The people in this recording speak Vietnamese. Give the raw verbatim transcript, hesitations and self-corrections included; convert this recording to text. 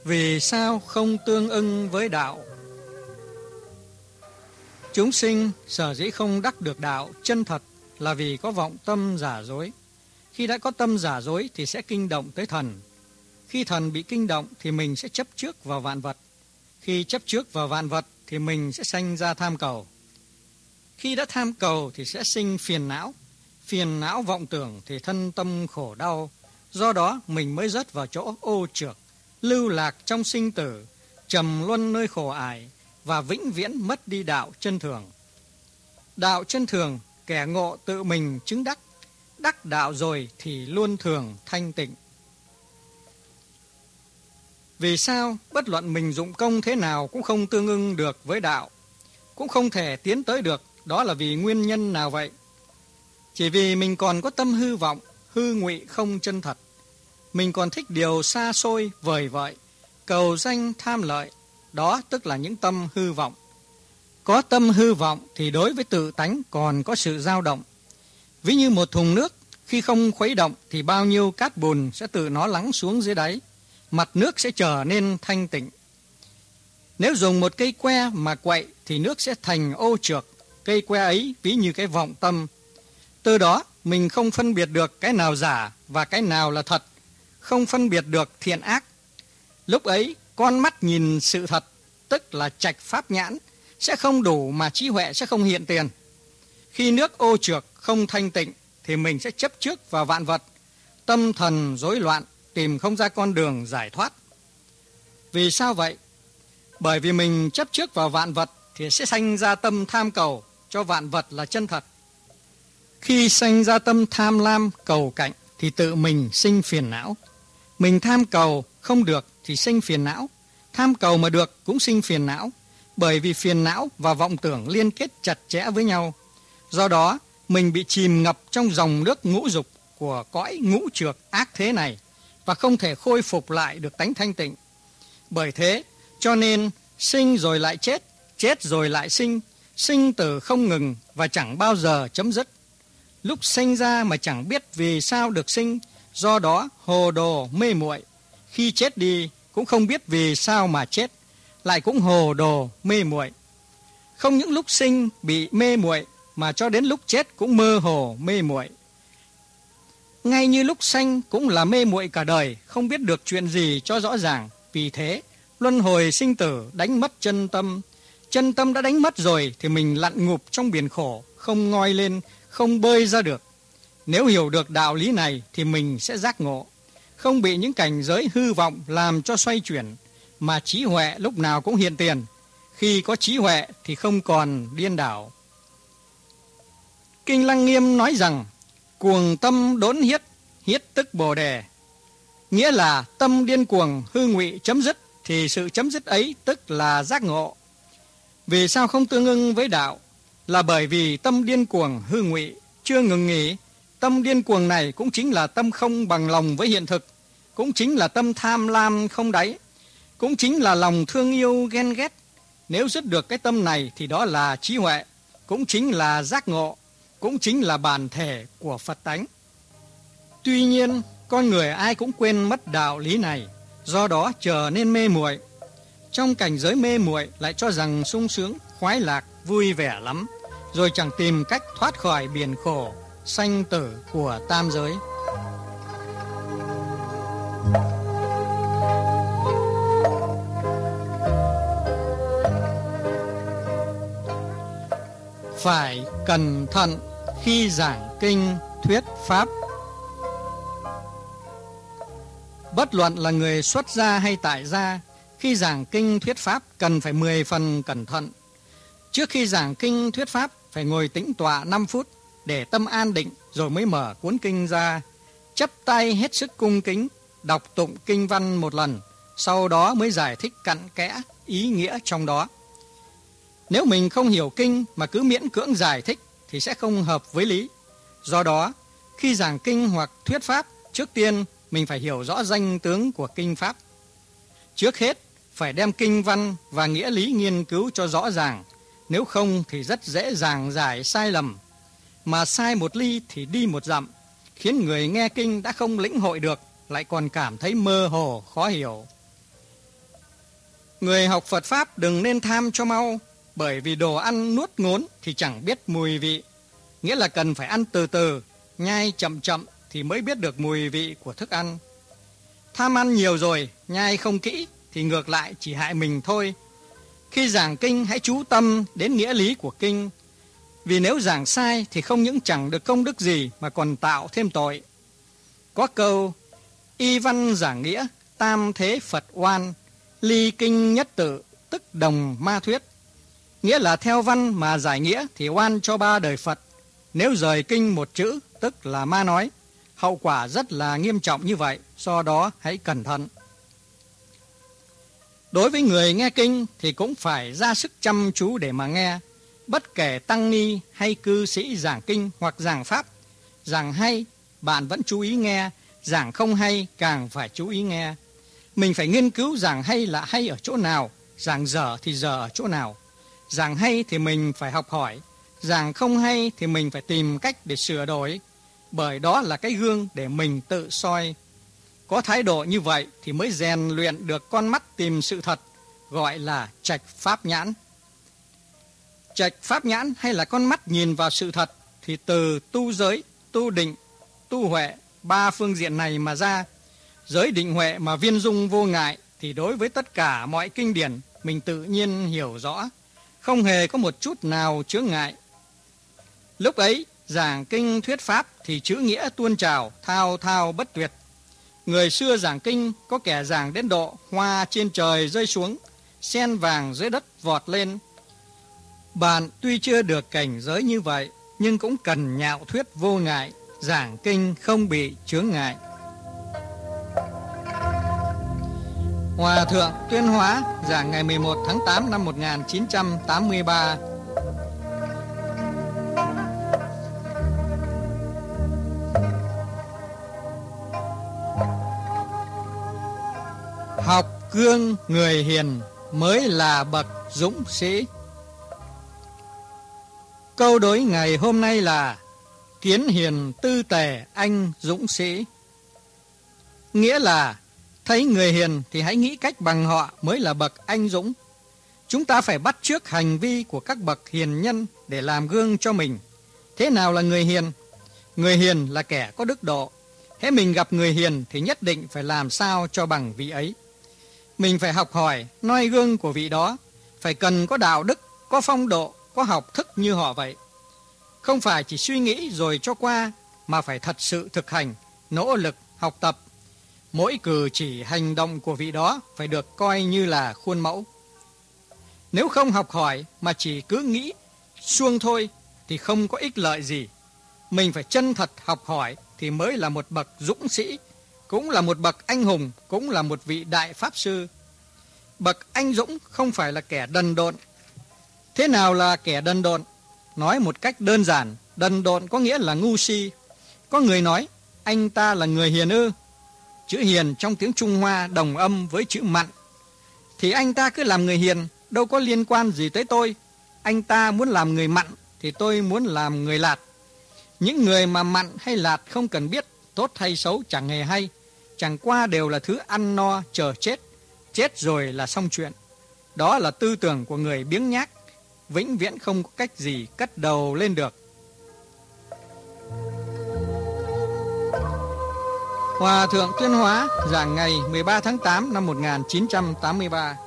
Vì sao không tương ưng với đạo? Chúng sinh sở dĩ không đắc được đạo chân thật là vì có vọng tâm giả dối. Khi đã có tâm giả dối thì sẽ kinh động tới thần. Khi thần bị kinh động thì mình sẽ chấp trước vào vạn vật. Khi chấp trước vào vạn vật thì mình sẽ sanh ra tham cầu. Khi đã tham cầu thì sẽ sinh phiền não. Phiền não vọng tưởng thì thân tâm khổ đau. Do đó mình mới rớt vào chỗ ô trược, lưu lạc trong sinh tử, trầm luân nơi khổ ải và vĩnh viễn mất đi đạo chân thường. Đạo chân thường, kẻ ngộ tự mình chứng đắc. Đắc đạo rồi thì luôn thường thanh tịnh. Vì sao bất luận mình dụng công thế nào cũng không tương ưng được với đạo, cũng không thể tiến tới được? Đó là vì nguyên nhân nào vậy? Chỉ vì mình còn có tâm hư vọng, hư ngụy không chân thật. Mình còn thích điều xa xôi, vời vợi, cầu danh tham lợi. Đó tức là những tâm hư vọng. Có tâm hư vọng thì đối với tự tánh còn có sự dao động. Ví như một thùng nước, khi không khuấy động thì bao nhiêu cát bùn sẽ tự nó lắng xuống dưới đáy. Mặt nước sẽ trở nên thanh tịnh. Nếu dùng một cây que mà quậy thì nước sẽ thành ô trược. Cây que ấy ví như cái vọng tâm. Từ đó mình không phân biệt được cái nào giả và cái nào là thật, không phân biệt được thiện ác. Lúc ấy con mắt nhìn sự thật, tức là trạch pháp nhãn, sẽ không đủ mà trí huệ sẽ không hiện tiền. Khi nước ô trược không thanh tịnh thì mình sẽ chấp trước vào vạn vật, tâm thần rối loạn, tìm không ra con đường giải thoát. Vì sao vậy? Bởi vì mình chấp trước vào vạn vật thì sẽ sanh ra tâm tham cầu cho vạn vật là chân thật. Khi sanh ra tâm tham lam cầu cạnh thì tự mình sinh phiền não. Mình tham cầu không được thì sinh phiền não, tham cầu mà được cũng sinh phiền não. Bởi vì phiền não và vọng tưởng liên kết chặt chẽ với nhau. Do đó mình bị chìm ngập trong dòng nước ngũ dục của cõi ngũ trược ác thế này và không thể khôi phục lại được tánh thanh tịnh. Bởi thế cho nên sinh rồi lại chết, chết rồi lại sinh, sinh tử không ngừng và chẳng bao giờ chấm dứt. Lúc sinh ra mà chẳng biết vì sao được sinh, do đó hồ đồ mê muội. Khi chết đi cũng không biết vì sao mà chết, lại cũng hồ đồ mê muội. Không những lúc sinh bị mê muội mà cho đến lúc chết cũng mơ hồ mê muội. Ngay như lúc sanh cũng là mê muội cả đời, không biết được chuyện gì cho rõ ràng. Vì thế luân hồi sinh tử đánh mất chân tâm. Chân tâm đã đánh mất rồi thì mình lặn ngụp trong biển khổ, không ngoi lên, không bơi ra được. Nếu hiểu được đạo lý này thì mình sẽ giác ngộ, không bị những cảnh giới hư vọng làm cho xoay chuyển, mà trí huệ lúc nào cũng hiện tiền. Khi có trí huệ thì không còn điên đảo. Kinh Lăng Nghiêm nói rằng cuồng tâm đốn hiết, hiết tức bồ đề. Nghĩa là tâm điên cuồng hư ngụy chấm dứt thì sự chấm dứt ấy tức là giác ngộ. Vì sao không tương ưng với đạo? Là bởi vì tâm điên cuồng hư ngụy chưa ngừng nghỉ. Tâm điên cuồng này cũng chính là tâm không bằng lòng với hiện thực, cũng chính là tâm tham lam không đáy, cũng chính là lòng thương yêu ghen ghét. Nếu dứt được cái tâm này thì đó là trí huệ, cũng chính là giác ngộ, cũng chính là bản thể của Phật tánh. Tuy nhiên con người ai cũng quên mất đạo lý này, do đó trở nên mê muội. Trong cảnh giới mê muội lại cho rằng sung sướng, khoái lạc, vui vẻ lắm, rồi chẳng tìm cách thoát khỏi biển khổ sanh tử của tam giới. Phải cẩn thận khi giảng kinh thuyết pháp. Bất luận là người xuất gia hay tại gia, khi giảng kinh thuyết pháp cần phải mười phần cẩn thận. Trước khi giảng kinh thuyết pháp phải ngồi tĩnh tọa năm phút để tâm an định, rồi mới mở cuốn kinh ra, chắp tay hết sức cung kính, đọc tụng kinh văn một lần, sau đó mới giải thích cặn kẽ ý nghĩa trong đó. Nếu mình không hiểu kinh mà cứ miễn cưỡng giải thích thì sẽ không hợp với lý. Do đó, khi giảng kinh hoặc thuyết pháp, trước tiên mình phải hiểu rõ danh tướng của kinh pháp. Trước hết, phải đem kinh văn và nghĩa lý nghiên cứu cho rõ ràng, nếu không thì rất dễ dàng giải sai lầm. Mà sai một ly thì đi một dặm, khiến người nghe kinh đã không lĩnh hội được, lại còn cảm thấy mơ hồ, khó hiểu. Người học Phật Pháp đừng nên tham cho mau, bởi vì đồ ăn nuốt ngốn thì chẳng biết mùi vị. Nghĩa là cần phải ăn từ từ, nhai chậm chậm thì mới biết được mùi vị của thức ăn. Tham ăn nhiều rồi, nhai không kỹ thì ngược lại chỉ hại mình thôi. Khi giảng kinh hãy chú tâm đến nghĩa lý của kinh, vì nếu giảng sai thì không những chẳng được công đức gì mà còn tạo thêm tội. Có câu, y văn giảng nghĩa, tam thế Phật oan, ly kinh nhất tự, tức đồng ma thuyết. Nghĩa là theo văn mà giải nghĩa thì oan cho ba đời Phật. Nếu rời kinh một chữ, tức là ma nói. Hậu quả rất là nghiêm trọng như vậy, do đó hãy cẩn thận. Đối với người nghe kinh thì cũng phải ra sức chăm chú để mà nghe. Bất kể tăng ni hay cư sĩ giảng kinh hoặc giảng pháp, giảng hay bạn vẫn chú ý nghe, giảng không hay càng phải chú ý nghe. Mình phải nghiên cứu giảng hay là hay ở chỗ nào, giảng dở thì dở ở chỗ nào. Giảng hay thì mình phải học hỏi, giảng không hay thì mình phải tìm cách để sửa đổi, bởi đó là cái gương để mình tự soi. Có thái độ như vậy thì mới rèn luyện được con mắt tìm sự thật, gọi là trạch pháp nhãn. Trạch pháp nhãn hay là con mắt nhìn vào sự thật thì từ tu giới, tu định, tu huệ, ba phương diện này mà ra. Giới định huệ mà viên dung vô ngại thì đối với tất cả mọi kinh điển mình tự nhiên hiểu rõ, không hề có một chút nào chướng ngại. Lúc ấy giảng kinh thuyết pháp thì chữ nghĩa tuôn trào, thao thao bất tuyệt. Người xưa giảng kinh có kẻ giảng đến độ hoa trên trời rơi xuống, sen vàng dưới đất vọt lên. Bạn tuy chưa được cảnh giới như vậy, nhưng cũng cần nhạo thuyết vô ngại, giảng kinh không bị chướng ngại. Hòa thượng Tuyên Hóa giảng ngày mười một tháng tám năm một nghìn chín trăm tám mươi ba. Học gương người hiền mới là bậc dũng sĩ. Câu đối ngày hôm nay là kiến hiền tư tề anh dũng sĩ. Nghĩa là thấy người hiền thì hãy nghĩ cách bằng họ mới là bậc anh dũng. Chúng ta phải bắt chước hành vi của các bậc hiền nhân để làm gương cho mình. Thế nào là người hiền? Người hiền là kẻ có đức độ. Hễ mình gặp người hiền thì nhất định phải làm sao cho bằng vị ấy. Mình phải học hỏi, noi gương của vị đó, phải cần có đạo đức, có phong độ, có học thức như họ vậy. Không phải chỉ suy nghĩ rồi cho qua, mà phải thật sự thực hành, nỗ lực, học tập. Mỗi cử chỉ hành động của vị đó phải được coi như là khuôn mẫu. Nếu không học hỏi mà chỉ cứ nghĩ suông thôi thì không có ích lợi gì. Mình phải chân thật học hỏi thì mới là một bậc dũng sĩ, cũng là một bậc anh hùng, cũng là một vị đại pháp sư. Bậc anh dũng không phải là kẻ đần độn. Thế nào là kẻ đần độn? Nói một cách đơn giản, đần độn có nghĩa là ngu si. Có người nói, anh ta là người hiền ư? Chữ hiền trong tiếng Trung Hoa đồng âm với chữ mặn. Thì anh ta cứ làm người hiền, đâu có liên quan gì tới tôi. Anh ta muốn làm người mặn thì tôi muốn làm người lạt. Những người mà mặn hay lạt không cần biết, tốt hay xấu chẳng hề hay. Chẳng qua đều là thứ ăn no chờ chết. Chết rồi là xong chuyện. Đó là tư tưởng của người biếng nhác, vĩnh viễn không có cách gì cất đầu lên được. Hòa thượng Tuyên Hóa giảng ngày mười ba tháng tám năm một nghìn chín trăm tám mươi ba.